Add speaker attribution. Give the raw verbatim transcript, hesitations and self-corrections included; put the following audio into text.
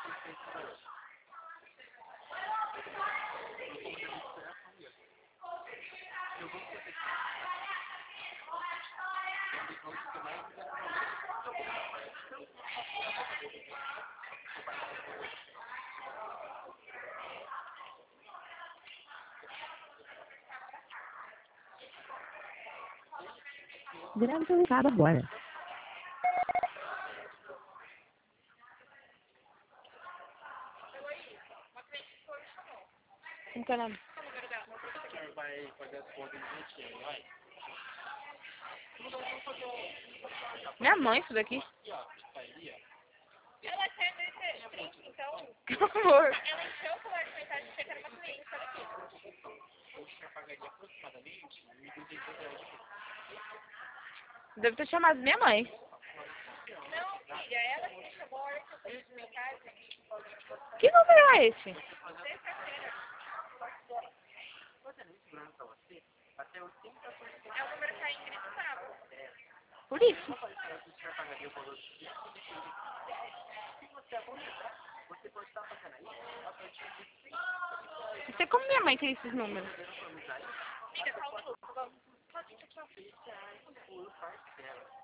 Speaker 1: Gravando agora.
Speaker 2: Como que é o nome?
Speaker 3: Vai fazer as contas direitinho, vai.
Speaker 2: Minha mãe, isso daqui.
Speaker 3: Aqui, ó, tá ali, ó.
Speaker 4: Ela saiu desse drink, então.
Speaker 2: Que amor.
Speaker 4: Ela encheu o celular de mensagem que era uma cliente, sabe aqui?
Speaker 3: Hoje eu pagaria aproximadamente mil e duzentos reais.
Speaker 2: Deve ter chamado minha mãe.
Speaker 4: Não, filha, ela que chamou a hora que eu fiz mensagem.
Speaker 2: Que número é esse?
Speaker 4: Sexta-feira.
Speaker 3: Você não segurando pra você? Até oitenta por cento.
Speaker 4: É o número que a Ingrid estava.
Speaker 2: Por isso.
Speaker 3: Você pagaria o valor de cem por cento. Se você aposentar, você pode estar fazendo aí a partir de cem por cento.
Speaker 2: Não sei como minha mãe tem esses números.
Speaker 4: Filha, só um minuto.
Speaker 3: Por parcela.